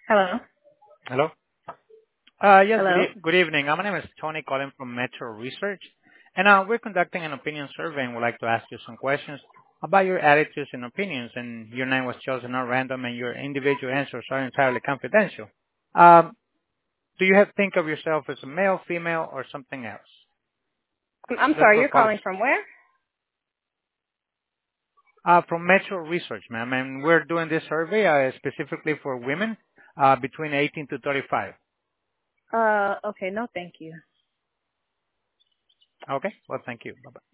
Hello. Hello? Yes, Hello. good evening. My name is Tony calling from Metro Research, and we're conducting an opinion survey and would like to ask you some questions about your attitudes and opinions, and your name was chosen at random, and your individual answers are entirely confidential. Um, do you have think of yourself as a male, female, or something else? I'm Just sorry, for you're calling qualif- from where? From Metro Research, ma'am, and we're doing this survey specifically for women between 18 to 35. Okay, no thank you. Okay? Well, thank you. Bye-bye.